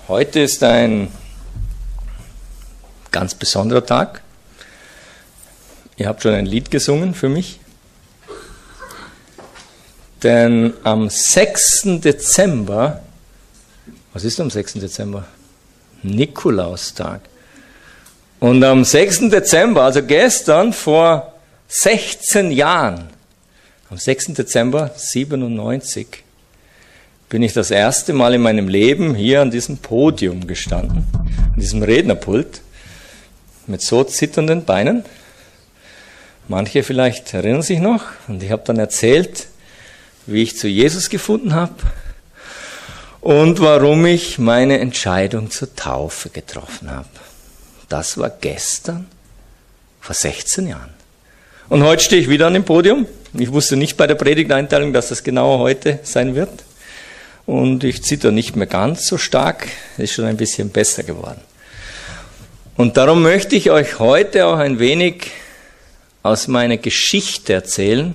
Heute ist ein ganz besonderer Tag. Ihr habt schon ein Lied gesungen für mich. Denn am 6. Dezember, was ist am 6. Dezember? Nikolaustag. Und am 6. Dezember, also gestern vor 16 Jahren, am 6. Dezember 97, bin ich das erste Mal in meinem Leben hier an diesem Podium gestanden, an diesem Rednerpult, mit so zitternden Beinen. Manche vielleicht erinnern sich noch, und ich habe dann erzählt, wie ich zu Jesus gefunden habe und warum ich meine Entscheidung zur Taufe getroffen habe. Das war gestern, vor 16 Jahren. Und heute stehe ich wieder an dem Podium. Ich wusste nicht bei der Predigteinteilung, dass das genau heute sein wird. Und ich zitter nicht mehr ganz so stark, ist schon ein bisschen besser geworden. Und darum möchte ich euch heute auch ein wenig aus meiner Geschichte erzählen.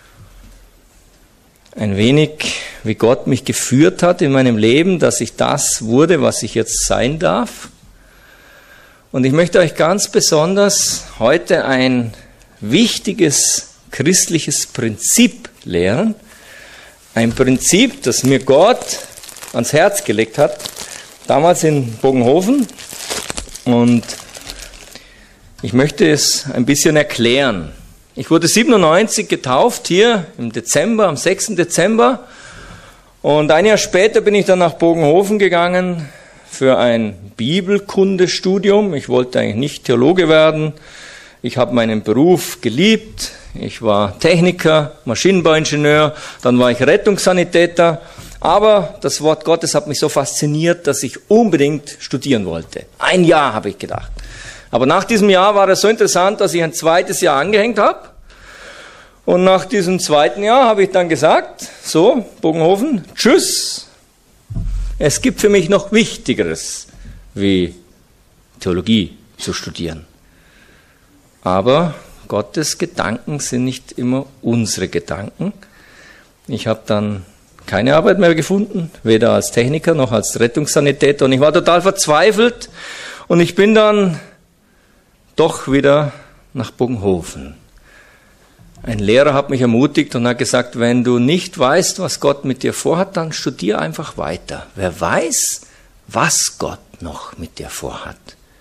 Ein wenig, wie Gott mich geführt hat in meinem Leben, dass ich das wurde, was ich jetzt sein darf. Und ich möchte euch ganz besonders heute ein wichtiges christliches Prinzip lehren. Ein Prinzip, das mir Gott ans Herz gelegt hat, damals in Bogenhofen. Und ich möchte es ein bisschen erklären. Ich wurde 97 getauft, hier im Dezember, am 6. Dezember. Und ein Jahr später bin ich dann nach Bogenhofen gegangen für ein Bibelkundestudium. Ich wollte eigentlich nicht Theologe werden. Ich habe meinen Beruf geliebt. Ich war Techniker, Maschinenbauingenieur, dann war ich Rettungssanitäter. Aber das Wort Gottes hat mich so fasziniert, dass ich unbedingt studieren wollte. Ein Jahr habe ich gedacht. Aber nach diesem Jahr war es so interessant, dass ich ein zweites Jahr angehängt habe. Und nach diesem zweiten Jahr habe ich dann gesagt, so, Bogenhofen, tschüss. Es gibt für mich noch Wichtigeres, wie Theologie zu studieren. Aber Gottes Gedanken sind nicht immer unsere Gedanken. Ich habe dann keine Arbeit mehr gefunden, weder als Techniker noch als Rettungssanitäter. Und ich war total verzweifelt. Und ich bin dann doch wieder nach Bogenhofen. Ein Lehrer hat mich ermutigt und hat gesagt, wenn du nicht weißt, was Gott mit dir vorhat, dann studier einfach weiter. Wer weiß, was Gott noch mit dir vorhat.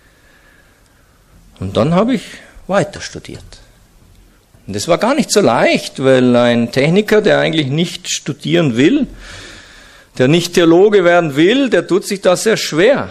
Und dann habe ich weiter studiert. Und das war gar nicht so leicht, weil ein Techniker, der eigentlich nicht studieren will, der nicht Theologe werden will, der tut sich das sehr schwer.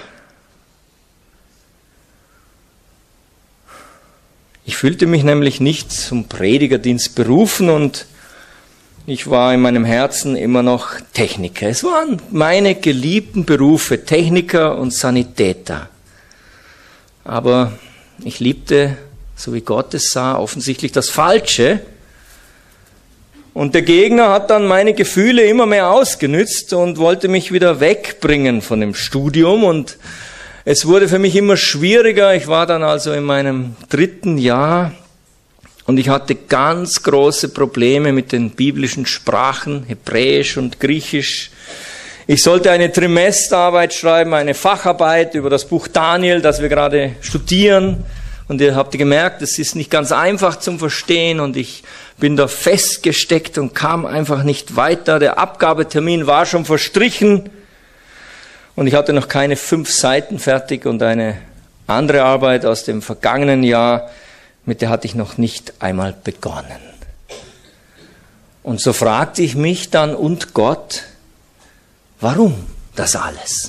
Ich fühlte mich nämlich nicht zum Predigerdienst berufen und ich war in meinem Herzen immer noch Techniker. Es waren meine geliebten Berufe, Techniker und Sanitäter. Aber ich liebte, so wie Gott es sah, offensichtlich das Falsche. Und der Gegner hat dann meine Gefühle immer mehr ausgenützt und wollte mich wieder wegbringen von dem Studium. Und es wurde für mich immer schwieriger. Ich war dann also in meinem 3. Jahr und ich hatte ganz große Probleme mit den biblischen Sprachen, Hebräisch und Griechisch. Ich sollte eine Trimesterarbeit schreiben, eine Facharbeit über das Buch Daniel, das wir gerade studieren. Und ihr habt gemerkt, es ist nicht ganz einfach zum Verstehen und ich bin da festgesteckt und kam einfach nicht weiter. Der Abgabetermin war schon verstrichen und ich hatte noch keine 5 Seiten fertig und eine andere Arbeit aus dem vergangenen Jahr, mit der hatte ich noch nicht einmal begonnen. Und so fragte ich mich dann, und Gott, warum das alles?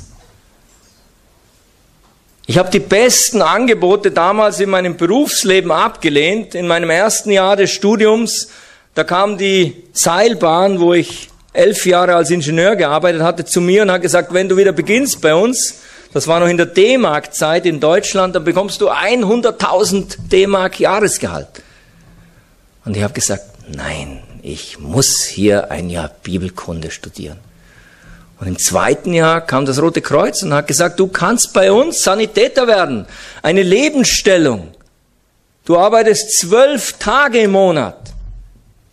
Ich habe die besten Angebote damals in meinem Berufsleben abgelehnt. In meinem 1. Jahr des Studiums, da kam die Seilbahn, wo ich 11 Jahre als Ingenieur gearbeitet hatte, zu mir und hat gesagt, wenn du wieder beginnst bei uns, das war noch in der D-Mark-Zeit in Deutschland, dann bekommst du 100.000 D-Mark Jahresgehalt. Und ich habe gesagt, nein, ich muss hier ein Jahr Bibelkunde studieren. Und im 2. Jahr kam das Rote Kreuz und hat gesagt, du kannst bei uns Sanitäter werden, eine Lebensstellung. Du arbeitest 12 Tage im Monat.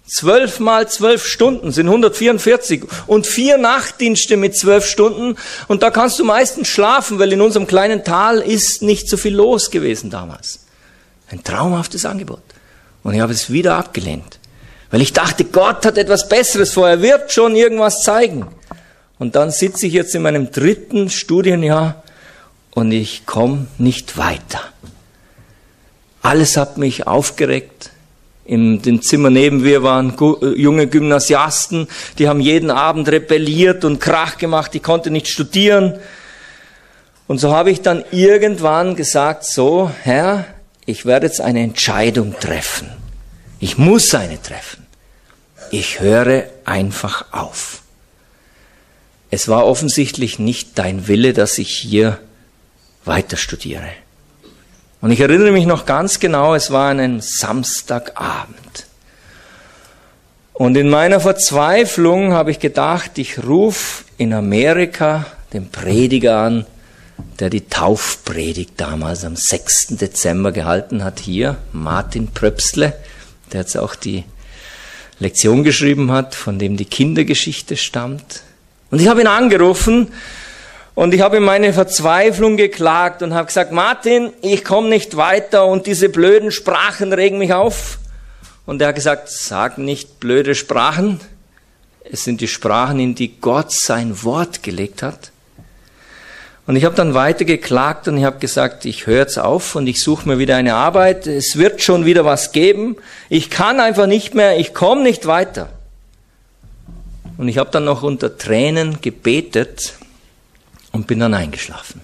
12 mal 12 Stunden sind 144 und 4 Nachtdienste mit 12 Stunden. Und da kannst du meistens schlafen, weil in unserem kleinen Tal ist nicht so viel los gewesen damals. Ein traumhaftes Angebot. Und ich habe es wieder abgelehnt. Weil ich dachte, Gott hat etwas Besseres vor, er wird schon irgendwas zeigen. Und dann sitze ich jetzt in meinem 3. Studienjahr und ich komme nicht weiter. Alles hat mich aufgeregt. In dem Zimmer neben mir waren junge Gymnasiasten, die haben jeden Abend rebelliert und Krach gemacht, ich konnte nicht studieren. Und so habe ich dann irgendwann gesagt, so, Herr, ich werde jetzt eine Entscheidung treffen. Ich muss eine treffen. Ich höre einfach auf. Es war offensichtlich nicht dein Wille, dass ich hier weiter studiere. Und ich erinnere mich noch ganz genau, es war ein Samstagabend. Und in meiner Verzweiflung habe ich gedacht, ich rufe in Amerika den Prediger an, der die Taufpredigt damals am 6. Dezember gehalten hat, hier, Martin Pröpsle, der jetzt auch die Lektion geschrieben hat, von dem die Kindergeschichte stammt. Und ich habe ihn angerufen und ich habe ihm meine Verzweiflung geklagt und habe gesagt, Martin, ich komme nicht weiter und diese blöden Sprachen regen mich auf. Und er hat gesagt, sag nicht blöde Sprachen, es sind die Sprachen, in die Gott sein Wort gelegt hat. Und ich habe dann weiter geklagt und ich habe gesagt, ich höre jetzt auf und ich suche mir wieder eine Arbeit, es wird schon wieder was geben, ich kann einfach nicht mehr, ich komme nicht weiter. Und ich habe dann noch unter Tränen gebetet und bin dann eingeschlafen.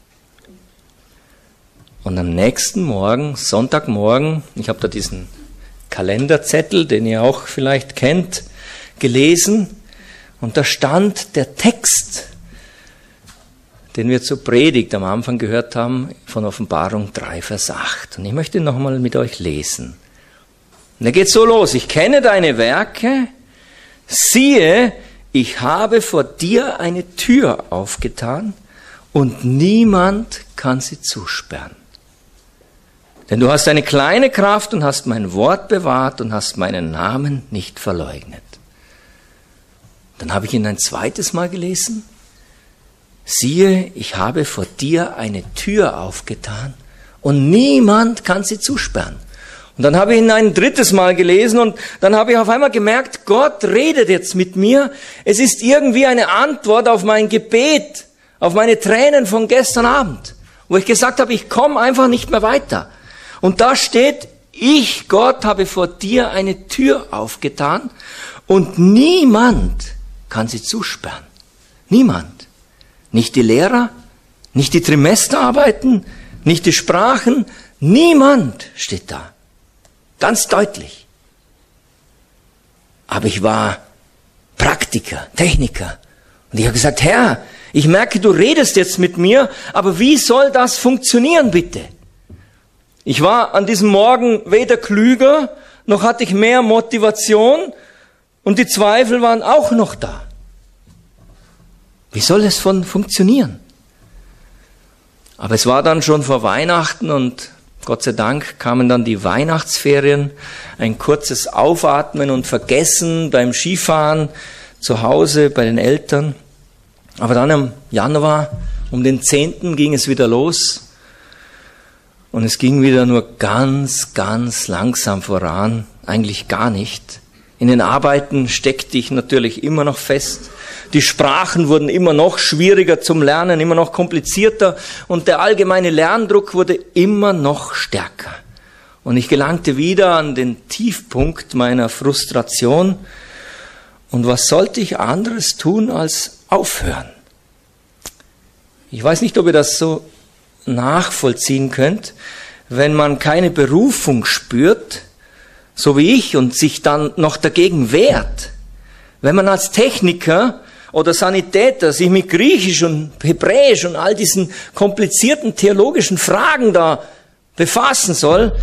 Und am nächsten Morgen, Sonntagmorgen, ich habe da diesen Kalenderzettel, den ihr auch vielleicht kennt, gelesen. Und da stand der Text, den wir zur Predigt am Anfang gehört haben, von Offenbarung 3, Vers 8. Und ich möchte ihn nochmal mit euch lesen. Und da geht so los. Ich kenne deine Werke. Siehe, ich habe vor dir eine Tür aufgetan und niemand kann sie zusperren. Denn du hast eine kleine Kraft und hast mein Wort bewahrt und hast meinen Namen nicht verleugnet. Dann habe ich ihn ein zweites Mal gelesen. Siehe, ich habe vor dir eine Tür aufgetan und niemand kann sie zusperren. Und dann habe ich ihn ein drittes Mal gelesen und dann habe ich auf einmal gemerkt, Gott redet jetzt mit mir. Es ist irgendwie eine Antwort auf mein Gebet, auf meine Tränen von gestern Abend, wo ich gesagt habe, ich komme einfach nicht mehr weiter. Und da steht, ich, Gott, habe vor dir eine Tür aufgetan und niemand kann sie zusperren. Niemand. Nicht die Lehrer, nicht die Trimesterarbeiten, nicht die Sprachen, niemand steht da. Ganz deutlich. Aber ich war Praktiker, Techniker. Und ich habe gesagt, Herr, ich merke, du redest jetzt mit mir, aber wie soll das funktionieren, bitte? Ich war an diesem Morgen weder klüger, noch hatte ich mehr Motivation und die Zweifel waren auch noch da. Wie soll es funktionieren? Aber es war dann schon vor Weihnachten und Gott sei Dank kamen dann die Weihnachtsferien, ein kurzes Aufatmen und Vergessen beim Skifahren zu Hause bei den Eltern. Aber dann im Januar, um den 10. ging es wieder los und es ging wieder nur ganz, ganz langsam voran, eigentlich gar nicht. In den Arbeiten steckte ich natürlich immer noch fest. Die Sprachen wurden immer noch schwieriger zum Lernen, immer noch komplizierter und der allgemeine Lerndruck wurde immer noch stärker. Und ich gelangte wieder an den Tiefpunkt meiner Frustration. Und was sollte ich anderes tun als aufhören? Ich weiß nicht, ob ihr das so nachvollziehen könnt, wenn man keine Berufung spürt, so wie ich, und sich dann noch dagegen wehrt. Wenn man als Techniker oder Sanitäter sich mit Griechisch und Hebräisch und all diesen komplizierten theologischen Fragen da befassen soll,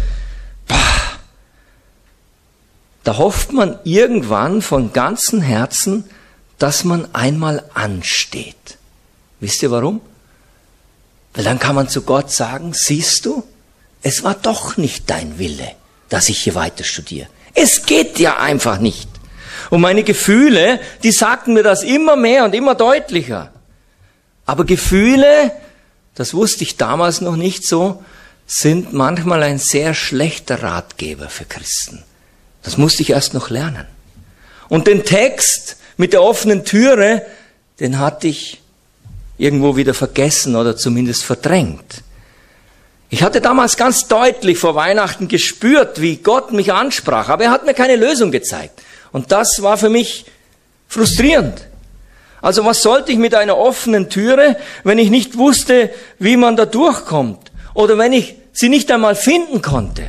da hofft man irgendwann von ganzem Herzen, dass man einmal ansteht. Wisst ihr warum? Weil dann kann man zu Gott sagen, siehst du, es war doch nicht dein Wille, dass ich hier weiter studiere. Es geht ja einfach nicht. Und meine Gefühle, die sagten mir das immer mehr und immer deutlicher. Aber Gefühle, das wusste ich damals noch nicht so, sind manchmal ein sehr schlechter Ratgeber für Christen. Das musste ich erst noch lernen. Und den Text mit der offenen Türe, den hatte ich irgendwo wieder vergessen oder zumindest verdrängt. Ich hatte damals ganz deutlich vor Weihnachten gespürt, wie Gott mich ansprach, aber er hat mir keine Lösung gezeigt. Und das war für mich frustrierend. Also was sollte ich mit einer offenen Türe, wenn ich nicht wusste, wie man da durchkommt? Oder wenn ich sie nicht einmal finden konnte?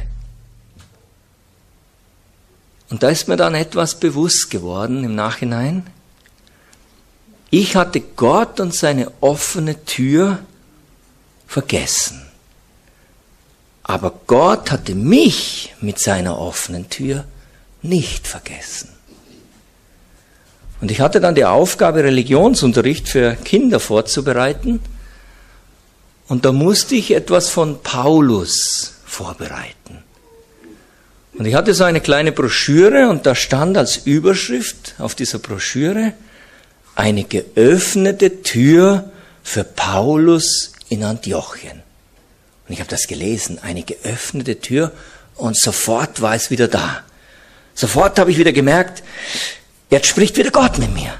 Und da ist mir dann etwas bewusst geworden im Nachhinein. Ich hatte Gott und seine offene Tür vergessen. Aber Gott hatte mich mit seiner offenen Tür nicht vergessen. Und ich hatte dann die Aufgabe, Religionsunterricht für Kinder vorzubereiten. Und da musste ich etwas von Paulus vorbereiten. Und ich hatte so eine kleine Broschüre und da stand als Überschrift auf dieser Broschüre: eine geöffnete Tür für Paulus in Antiochien. Und ich habe das gelesen, eine geöffnete Tür, und sofort war es wieder da. Sofort habe ich wieder gemerkt, jetzt spricht wieder Gott mit mir.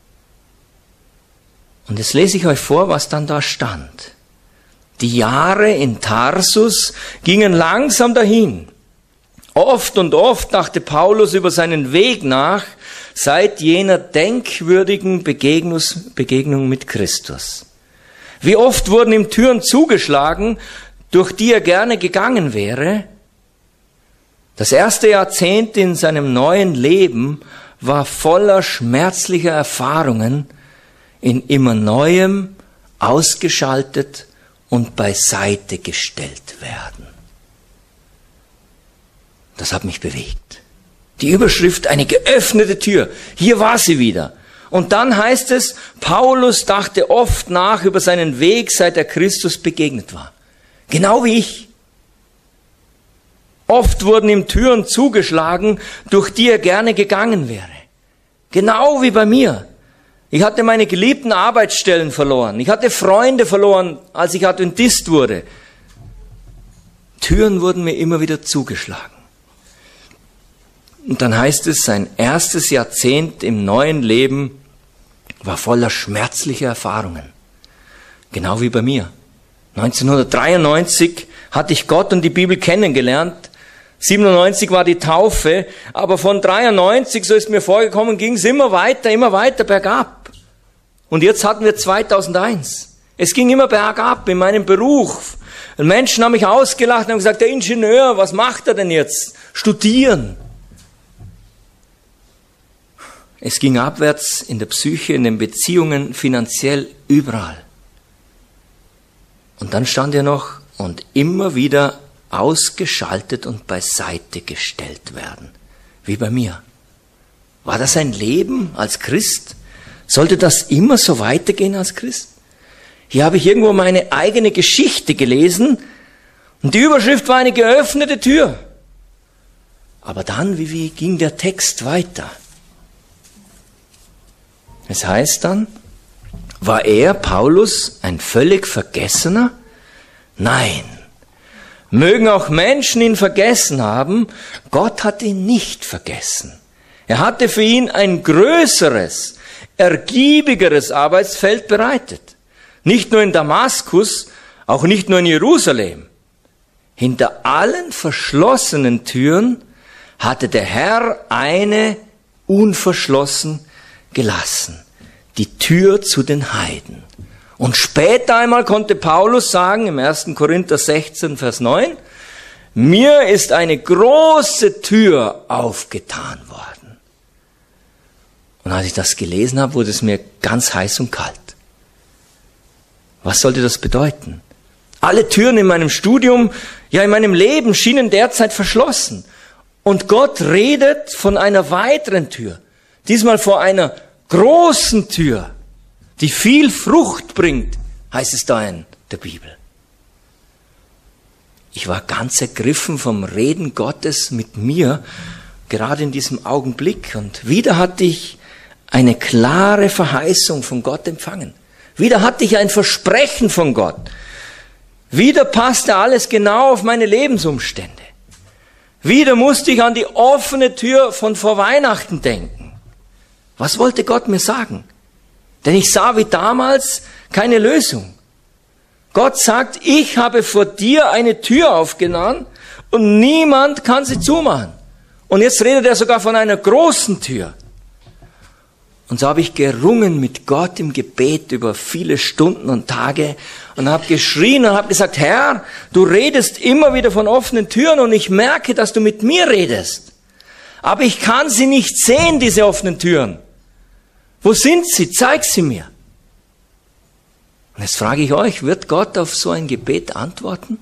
Und jetzt lese ich euch vor, was dann da stand. Die Jahre in Tarsus gingen langsam dahin. Oft und oft dachte Paulus über seinen Weg nach, seit jener denkwürdigen Begegnung mit Christus. Wie oft wurden ihm Türen zugeschlagen, durch die er gerne gegangen wäre. Das erste Jahrzehnt in seinem neuen Leben war voller schmerzlicher Erfahrungen, in immer Neuem ausgeschaltet und beiseite gestellt werden. Das hat mich bewegt. Die Überschrift, eine geöffnete Tür. Hier war sie wieder. Und dann heißt es, Paulus dachte oft nach über seinen Weg, seit er Christus begegnet war. Genau wie ich. Oft wurden ihm Türen zugeschlagen, durch die er gerne gegangen wäre. Genau wie bei mir. Ich hatte meine geliebten Arbeitsstellen verloren. Ich hatte Freunde verloren, als ich Adventist wurde. Türen wurden mir immer wieder zugeschlagen. Und dann heißt es, sein erstes Jahrzehnt im neuen Leben war voller schmerzlicher Erfahrungen. Genau wie bei mir. 1993 hatte ich Gott und die Bibel kennengelernt. 97 war die Taufe, aber von 93, so ist mir vorgekommen, ging es immer weiter bergab. Und jetzt hatten wir 2001. Es ging immer bergab in meinem Beruf. Menschen haben mich ausgelacht und haben gesagt, der Ingenieur, was macht er denn jetzt? Studieren. Es ging abwärts in der Psyche, in den Beziehungen, finanziell, überall. Und dann stand er noch, und immer wieder ausgeschaltet und beiseite gestellt werden. Wie bei mir. War das ein Leben als Christ? Sollte das immer so weitergehen als Christ? Hier habe ich irgendwo meine eigene Geschichte gelesen und die Überschrift war eine geöffnete Tür. Aber dann, wie ging der Text weiter? Es heißt dann, war er, Paulus, ein völlig Vergessener? Nein. Mögen auch Menschen ihn vergessen haben, Gott hat ihn nicht vergessen. Er hatte für ihn ein größeres, ergiebigeres Arbeitsfeld bereitet. Nicht nur in Damaskus, auch nicht nur in Jerusalem. Hinter allen verschlossenen Türen hatte der Herr eine unverschlossen gelassen. Die Tür zu den Heiden. Und später einmal konnte Paulus sagen, im 1. Korinther 16, Vers 9, mir ist eine große Tür aufgetan worden. Und als ich das gelesen habe, wurde es mir ganz heiß und kalt. Was sollte das bedeuten? Alle Türen in meinem Studium, ja in meinem Leben schienen derzeit verschlossen. Und Gott redet von einer weiteren Tür. Diesmal vor einer großen Tür, die viel Frucht bringt, heißt es da in der Bibel. Ich war ganz ergriffen vom Reden Gottes mit mir, gerade in diesem Augenblick. Und wieder hatte ich eine klare Verheißung von Gott empfangen. Wieder hatte ich ein Versprechen von Gott. Wieder passte alles genau auf meine Lebensumstände. Wieder musste ich an die offene Tür von vor Weihnachten denken. Was wollte Gott mir sagen? Denn ich sah wie damals keine Lösung. Gott sagt, ich habe vor dir eine Tür aufgetan und niemand kann sie zumachen. Und jetzt redet er sogar von einer großen Tür. Und so habe ich gerungen mit Gott im Gebet über viele Stunden und Tage und habe geschrien und habe gesagt, Herr, du redest immer wieder von offenen Türen und ich merke, dass du mit mir redest. Aber ich kann sie nicht sehen, diese offenen Türen. Wo sind sie? Zeig sie mir. Und jetzt frage ich euch, wird Gott auf so ein Gebet antworten?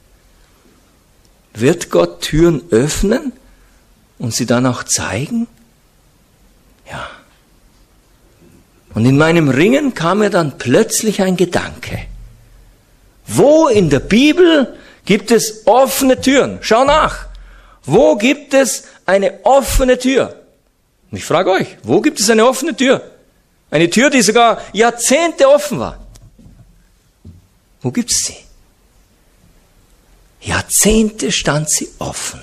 Wird Gott Türen öffnen und sie dann auch zeigen? Ja. Und in meinem Ringen kam mir dann plötzlich ein Gedanke. Wo in der Bibel gibt es offene Türen? Schau nach. Wo gibt es eine offene Tür? Und ich frage euch, wo gibt es eine offene Tür? Eine Tür, die sogar Jahrzehnte offen war. Wo gibt es sie? Jahrzehnte stand sie offen.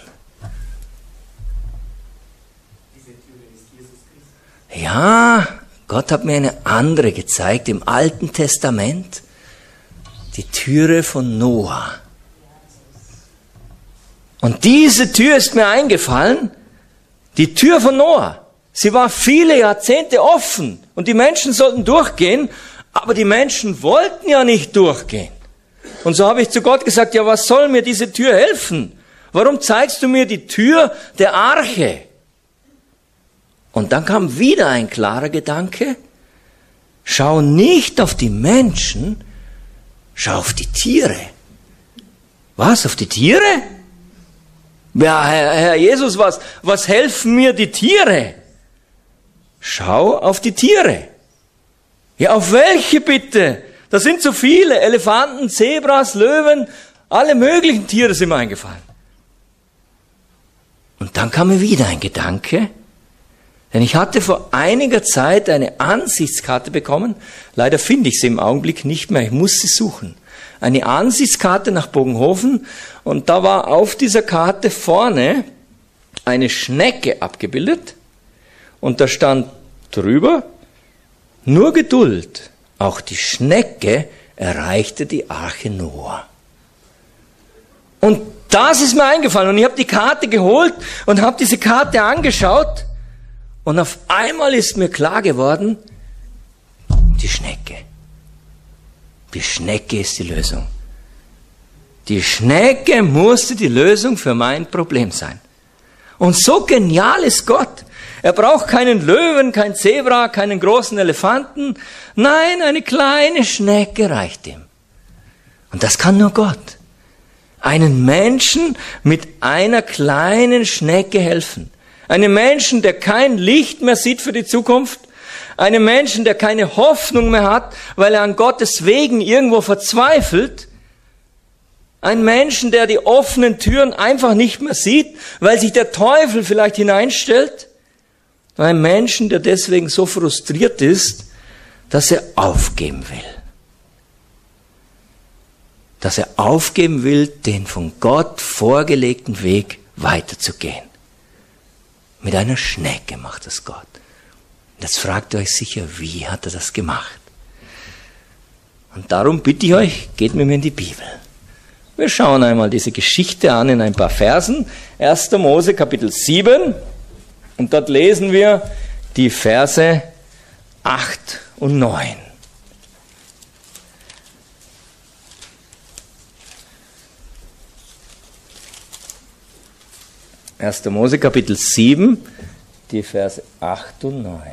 Diese Tür ist Jesus Christus. Ja, Gott hat mir eine andere gezeigt im Alten Testament. Die Türe von Noah. Und diese Tür ist mir eingefallen. Die Tür von Noah. Sie war viele Jahrzehnte offen. Und die Menschen sollten durchgehen. Aber die Menschen wollten ja nicht durchgehen. Und so habe ich zu Gott gesagt, ja, was soll mir diese Tür helfen? Warum zeigst du mir die Tür der Arche? Und dann kam wieder ein klarer Gedanke. Schau nicht auf die Menschen, schau auf die Tiere. Was, auf die Tiere? Ja, Herr Jesus, was helfen mir die Tiere? Schau auf die Tiere. Ja, auf welche bitte? Da sind so viele, Elefanten, Zebras, Löwen, alle möglichen Tiere sind mir eingefallen. Und dann kam mir wieder ein Gedanke, denn ich hatte vor einiger Zeit eine Ansichtskarte bekommen, leider finde ich sie im Augenblick nicht mehr, ich muss sie suchen. Eine Ansichtskarte nach Bogenhofen und da war auf dieser Karte vorne eine Schnecke abgebildet und da stand drüber, nur Geduld, auch die Schnecke erreichte die Arche Noah. Und das ist mir eingefallen und ich habe die Karte geholt und habe diese Karte angeschaut und auf einmal ist mir klar geworden, die Schnecke. Die Schnecke ist die Lösung. Die Schnecke musste die Lösung für mein Problem sein. Und so genial ist Gott. Er braucht keinen Löwen, kein Zebra, keinen großen Elefanten. Nein, eine kleine Schnecke reicht ihm. Und das kann nur Gott. Einen Menschen mit einer kleinen Schnecke helfen. Einem Menschen, der kein Licht mehr sieht für die Zukunft. Einem Menschen, der keine Hoffnung mehr hat, weil er an Gottes Wegen irgendwo verzweifelt. Ein Menschen, der die offenen Türen einfach nicht mehr sieht, weil sich der Teufel vielleicht hineinstellt. Ein Menschen, der deswegen so frustriert ist, dass er aufgeben will. Dass er aufgeben will, den von Gott vorgelegten Weg weiterzugehen. Mit einer Schnecke macht das Gott. Jetzt fragt ihr euch sicher, wie hat er das gemacht? Und darum bitte ich euch, geht mit mir in die Bibel. Wir schauen einmal diese Geschichte an in ein paar Versen. 1. Mose Kapitel 7. Und dort lesen wir die Verse 8 und 9. Erster Mose Kapitel 7, die Verse 8 und 9.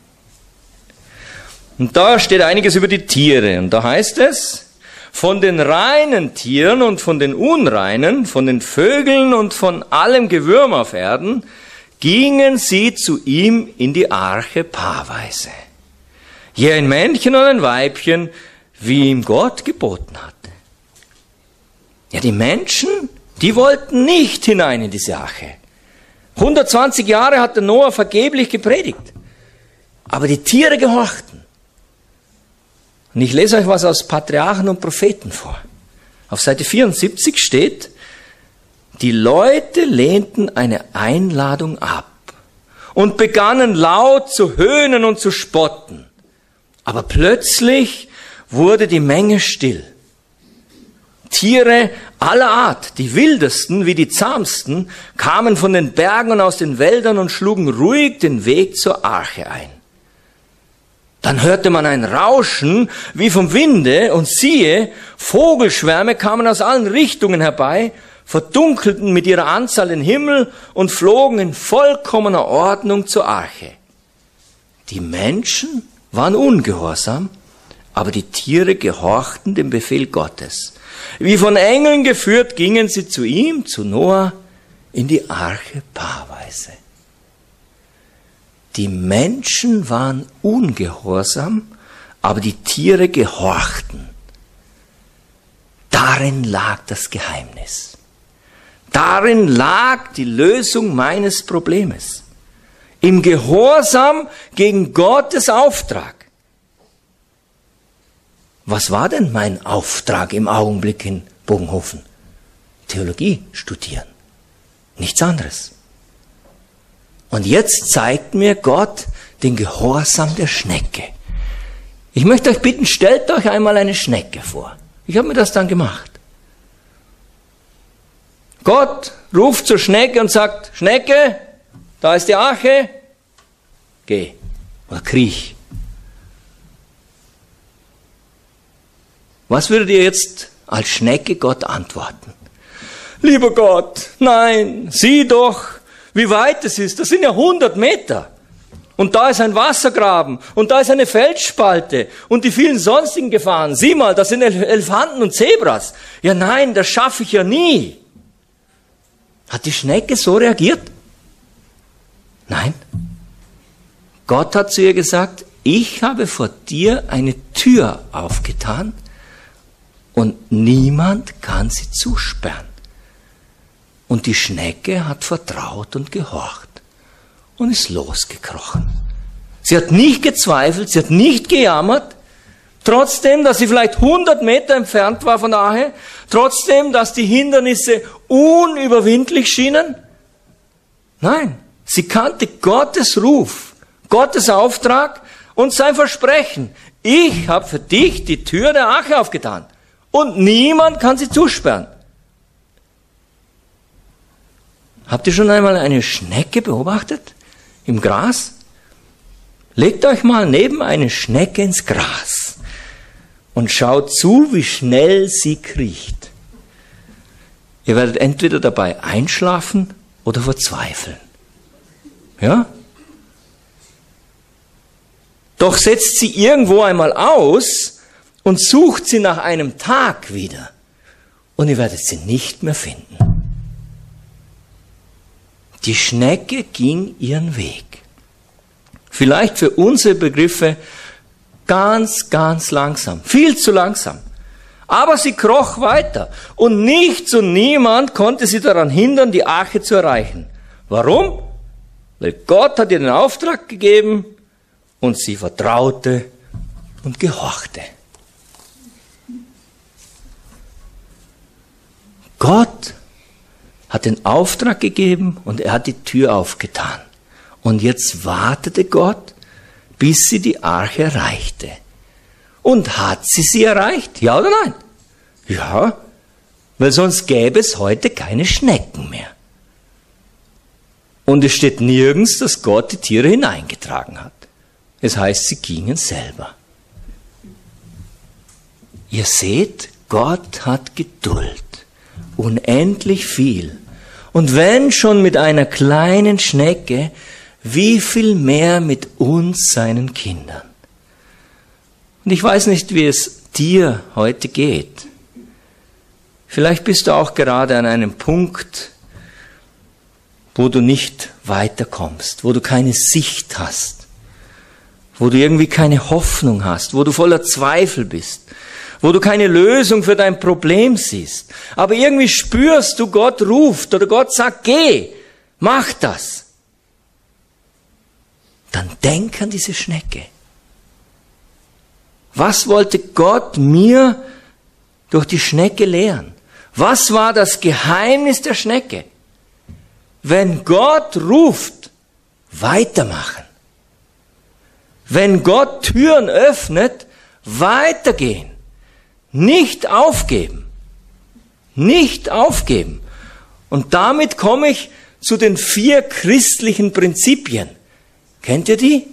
Und da steht einiges über die Tiere. Und da heißt es, von den reinen Tieren und von den unreinen, von den Vögeln und von allem Gewürm auf Erden, gingen sie zu ihm in die Arche paarweise. Je ein Männchen und ein Weibchen, wie ihm Gott geboten hatte. Ja, die Menschen, die wollten nicht hinein in diese Arche. 120 Jahre hat der Noah vergeblich gepredigt. Aber die Tiere gehorchten. Und ich lese euch was aus Patriarchen und Propheten vor. Auf Seite 74 steht, die Leute lehnten eine Einladung ab und begannen laut zu höhnen und zu spotten. Aber plötzlich wurde die Menge still. Tiere aller Art, die wildesten wie die zahmsten, kamen von den Bergen und aus den Wäldern und schlugen ruhig den Weg zur Arche ein. Dann hörte man ein Rauschen wie vom Winde und siehe, Vogelschwärme kamen aus allen Richtungen herbei, verdunkelten mit ihrer Anzahl den Himmel und flogen in vollkommener Ordnung zur Arche. Die Menschen waren ungehorsam, aber die Tiere gehorchten dem Befehl Gottes. Wie von Engeln geführt, gingen sie zu ihm, zu Noah, in die Arche paarweise. Die Menschen waren ungehorsam, aber die Tiere gehorchten. Darin lag das Geheimnis. Darin lag die Lösung meines Problems. Im Gehorsam gegen Gottes Auftrag. Was war denn mein Auftrag im Augenblick in Bogenhofen? Theologie studieren. Nichts anderes. Und jetzt zeigt mir Gott den Gehorsam der Schnecke. Ich möchte euch bitten, stellt euch einmal eine Schnecke vor. Ich habe mir das dann gemacht. Gott ruft zur Schnecke und sagt, Schnecke, da ist die Arche, geh oder kriech. Was würdet ihr jetzt als Schnecke Gott antworten? Lieber Gott, nein, sieh doch, wie weit es ist. Das sind ja 100 Meter. Und da ist ein Wassergraben. Und da ist eine Felsspalte. Und die vielen sonstigen Gefahren. Sieh mal, das sind Elefanten und Zebras. Ja nein, das schaffe ich ja nie. Hat die Schnecke so reagiert? Nein. Gott hat zu ihr gesagt, ich habe vor dir eine Tür aufgetan und niemand kann sie zusperren. Und die Schnecke hat vertraut und gehorcht und ist losgekrochen. Sie hat nicht gezweifelt, sie hat nicht gejammert, trotzdem, dass sie vielleicht 100 Meter entfernt war von der Arche, trotzdem, dass die Hindernisse unüberwindlich schienen. Nein, sie kannte Gottes Ruf, Gottes Auftrag und sein Versprechen. Ich habe für dich die Tür der Arche aufgetan und niemand kann sie zusperren. Habt ihr schon einmal eine Schnecke beobachtet? Im Gras? Legt euch mal neben eine Schnecke ins Gras und schaut zu, wie schnell sie kriecht. Ihr werdet entweder dabei einschlafen oder verzweifeln. Ja? Doch setzt sie irgendwo einmal aus und sucht sie nach einem Tag wieder. Und ihr werdet sie nicht mehr finden. Die Schnecke ging ihren Weg. Vielleicht für unsere Begriffe ganz, ganz langsam. Viel zu langsam. Aber sie kroch weiter. Und nichts und niemand konnte sie daran hindern, die Arche zu erreichen. Warum? Weil Gott hat ihr den Auftrag gegeben und sie vertraute und gehorchte. Gott hat den Auftrag gegeben und er hat die Tür aufgetan. Und jetzt wartete Gott, bis sie die Arche erreichte. Und hat sie erreicht? Ja oder nein? Ja, weil sonst gäbe es heute keine Schnecken mehr. Und es steht nirgends, dass Gott die Tiere hineingetragen hat. Es heißt, sie gingen selber. Ihr seht, Gott hat Geduld. Unendlich viel. Und wenn schon mit einer kleinen Schnecke, wie viel mehr mit uns, seinen Kindern. Und ich weiß nicht, wie es dir heute geht. Vielleicht bist du auch gerade an einem Punkt, wo du nicht weiterkommst, wo du keine Sicht hast, wo du irgendwie keine Hoffnung hast, wo du voller Zweifel bist, wo du keine Lösung für dein Problem siehst. Aber irgendwie spürst du, Gott ruft oder Gott sagt, geh, Mach das. Dann denk an diese Schnecke. Was wollte Gott mir durch die Schnecke lehren? Was war das Geheimnis der Schnecke? Wenn Gott ruft, weitermachen. Wenn Gott Türen öffnet, weitergehen. Nicht aufgeben. Nicht aufgeben. Und damit komme ich zu den 4 christlichen Prinzipien. Kennt ihr die?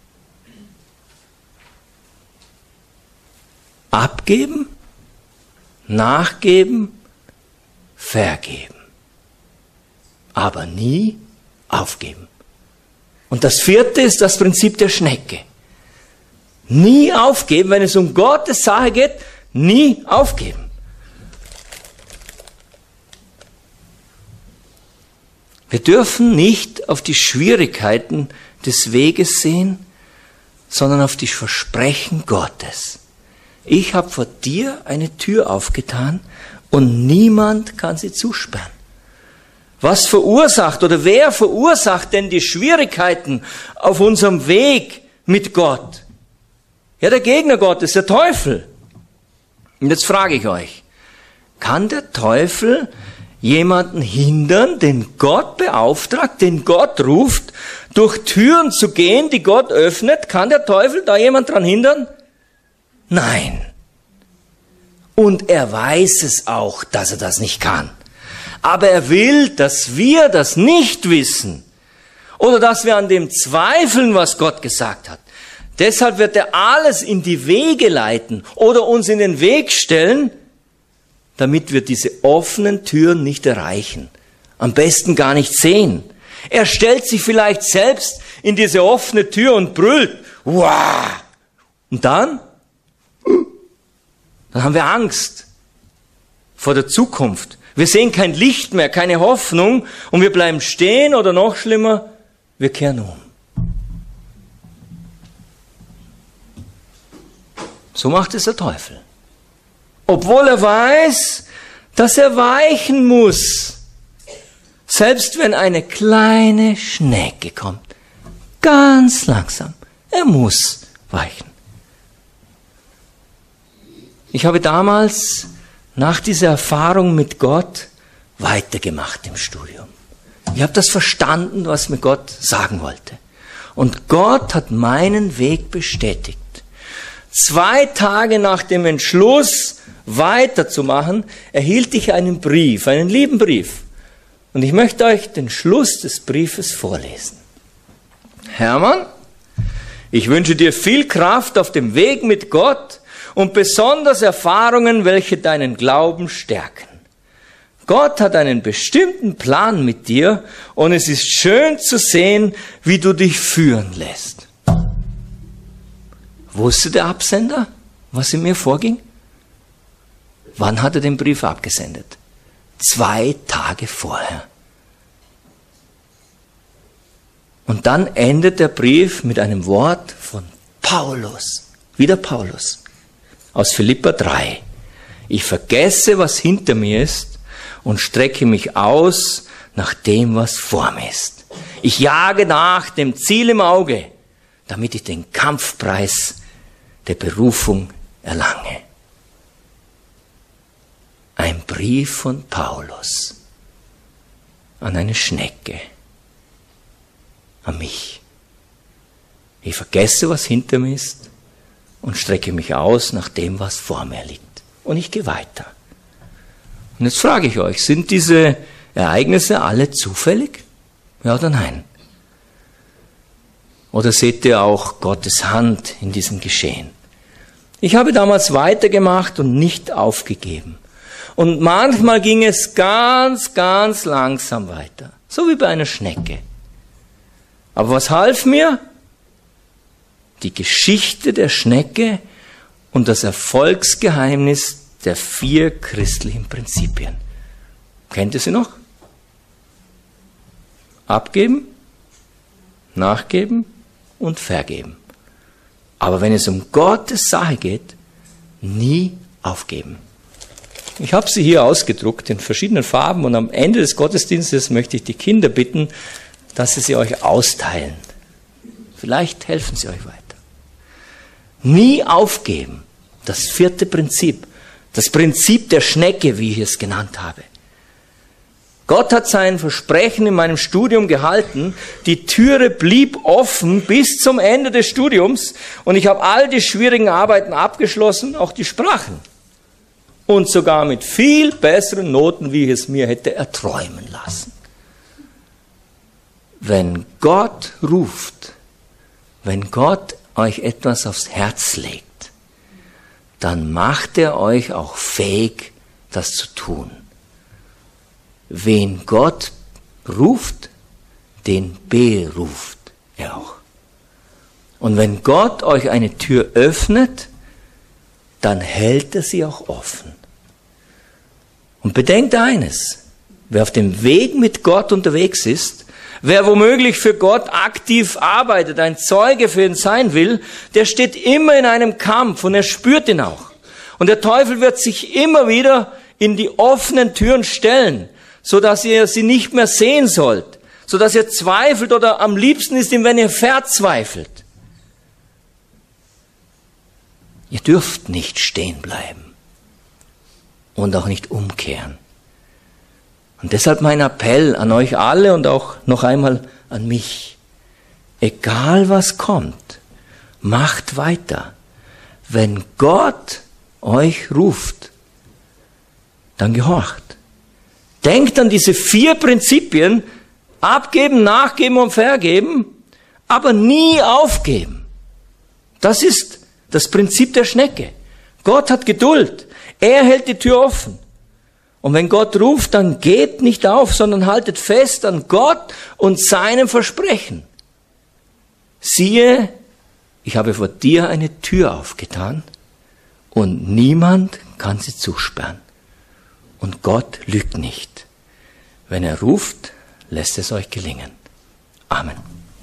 Abgeben, nachgeben, vergeben. Aber nie aufgeben. Und das 4. ist das Prinzip der Schnecke. Nie aufgeben, wenn es um Gottes Sache geht, nie aufgeben. Wir dürfen nicht auf die Schwierigkeiten des Weges sehen, sondern auf die Versprechen Gottes. Ich habe vor dir eine Tür aufgetan und niemand kann sie zusperren. Was verursacht oder wer verursacht denn die Schwierigkeiten auf unserem Weg mit Gott? Ja, der Gegner Gottes, der Teufel. Und jetzt frage ich euch, kann der Teufel jemanden hindern, den Gott beauftragt, den Gott ruft, durch Türen zu gehen, die Gott öffnet? Kann der Teufel da jemand dran hindern? Nein. Und er weiß es auch, dass er das nicht kann. Aber er will, dass wir das nicht wissen. Oder dass wir an dem zweifeln, was Gott gesagt hat. Deshalb wird er alles in die Wege leiten oder uns in den Weg stellen, damit wir diese offenen Türen nicht erreichen. Am besten gar nicht sehen. Er stellt sich vielleicht selbst in diese offene Tür und brüllt. Wow! Und dann haben wir Angst vor der Zukunft. Wir sehen kein Licht mehr, keine Hoffnung und wir bleiben stehen oder noch schlimmer, wir kehren um. So macht es der Teufel. Obwohl er weiß, dass er weichen muss. Selbst wenn eine kleine Schnecke kommt. Ganz langsam. Er muss weichen. Ich habe damals nach dieser Erfahrung mit Gott weitergemacht im Studium. Ich habe das verstanden, was mir Gott sagen wollte. Und Gott hat meinen Weg bestätigt. 2 Tage nach dem Entschluss, weiterzumachen, erhielt ich einen Brief, einen lieben Brief. Und ich möchte euch den Schluss des Briefes vorlesen. Hermann, ich wünsche dir viel Kraft auf dem Weg mit Gott und besonders Erfahrungen, welche deinen Glauben stärken. Gott hat einen bestimmten Plan mit dir und es ist schön zu sehen, wie du dich führen lässt. Wusste der Absender, was in mir vorging? Wann hat er den Brief abgesendet? 2 Tage vorher. Und dann endet der Brief mit einem Wort von Paulus. Wieder Paulus. Aus Philipper 3. Ich vergesse, was hinter mir ist und strecke mich aus nach dem, was vor mir ist. Ich jage nach dem Ziel im Auge, damit ich den Kampfpreis der Berufung erlange. Ein Brief von Paulus an eine Schnecke, an mich. Ich vergesse, was hinter mir ist und strecke mich aus nach dem, was vor mir liegt. Und ich gehe weiter. Und jetzt frage ich euch, sind diese Ereignisse alle zufällig? Ja oder nein? Oder seht ihr auch Gottes Hand in diesem Geschehen? Ich habe damals weitergemacht und nicht aufgegeben. Und manchmal ging es ganz, ganz langsam weiter. So wie bei einer Schnecke. Aber was half mir? Die Geschichte der Schnecke und das Erfolgsgeheimnis der 4 christlichen Prinzipien. Kennt ihr sie noch? Abgeben, nachgeben und vergeben. Aber wenn es um Gottes Sache geht, nie aufgeben. Ich habe sie hier ausgedruckt in verschiedenen Farben und am Ende des Gottesdienstes möchte ich die Kinder bitten, dass sie euch austeilen. Vielleicht helfen sie euch weiter. Nie aufgeben. Das 4. Prinzip. Das Prinzip der Schnecke, wie ich es genannt habe. Gott hat sein Versprechen in meinem Studium gehalten. Die Türe blieb offen bis zum Ende des Studiums und ich habe all die schwierigen Arbeiten abgeschlossen, auch die Sprachen. Und sogar mit viel besseren Noten, wie ich es mir hätte erträumen lassen. Wenn Gott ruft, wenn Gott euch etwas aufs Herz legt, dann macht er euch auch fähig, das zu tun. Wen Gott ruft, den beruft er auch. Und wenn Gott euch eine Tür öffnet, dann hält er sie auch offen. Und bedenkt eines, wer auf dem Weg mit Gott unterwegs ist, wer womöglich für Gott aktiv arbeitet, ein Zeuge für ihn sein will, der steht immer in einem Kampf und er spürt ihn auch. Und der Teufel wird sich immer wieder in die offenen Türen stellen, sodass ihr sie nicht mehr sehen sollt, sodass ihr zweifelt oder am liebsten ist ihm, wenn ihr verzweifelt. Ihr dürft nicht stehen bleiben und auch nicht umkehren. Und deshalb mein Appell an euch alle und auch noch einmal an mich. Egal was kommt, macht weiter. Wenn Gott euch ruft, dann gehorcht. Denkt an diese 4 Prinzipien, abgeben, nachgeben und vergeben, aber nie aufgeben. Das ist das Prinzip der Schnecke. Gott hat Geduld. Er hält die Tür offen. Und wenn Gott ruft, dann gebt nicht auf, sondern haltet fest an Gott und seinem Versprechen. Siehe, ich habe vor dir eine Tür aufgetan und niemand kann sie zusperren. Und Gott lügt nicht. Wenn er ruft, lässt es euch gelingen. Amen.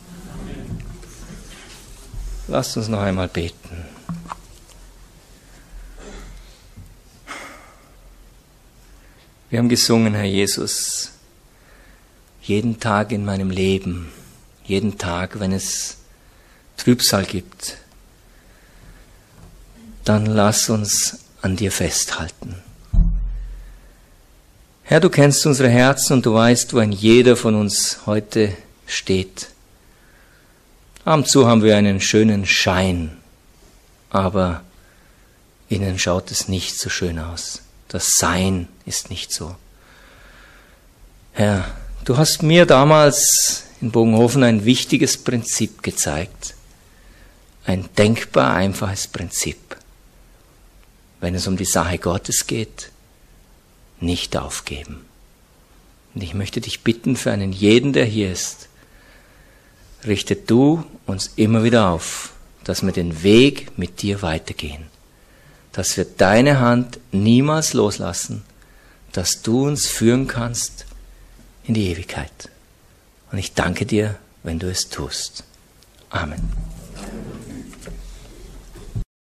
Lasst uns noch einmal beten. Wir haben gesungen, Herr Jesus, jeden Tag in meinem Leben, jeden Tag, wenn es Trübsal gibt, dann lass uns an dir festhalten. Herr, du kennst unsere Herzen und du weißt, wo ein jeder von uns heute steht. Ab und zu haben wir einen schönen Schein, aber innen schaut es nicht so schön aus. Das Sein ist nicht so. Herr, du hast mir damals in Bogenhofen ein wichtiges Prinzip gezeigt. Ein denkbar einfaches Prinzip. Wenn es um die Sache Gottes geht, nicht aufgeben. Und ich möchte dich bitten für einen jeden, der hier ist, richte du uns immer wieder auf, dass wir den Weg mit dir weitergehen. Dass wir deine Hand niemals loslassen, dass du uns führen kannst in die Ewigkeit. Und ich danke dir, wenn du es tust. Amen.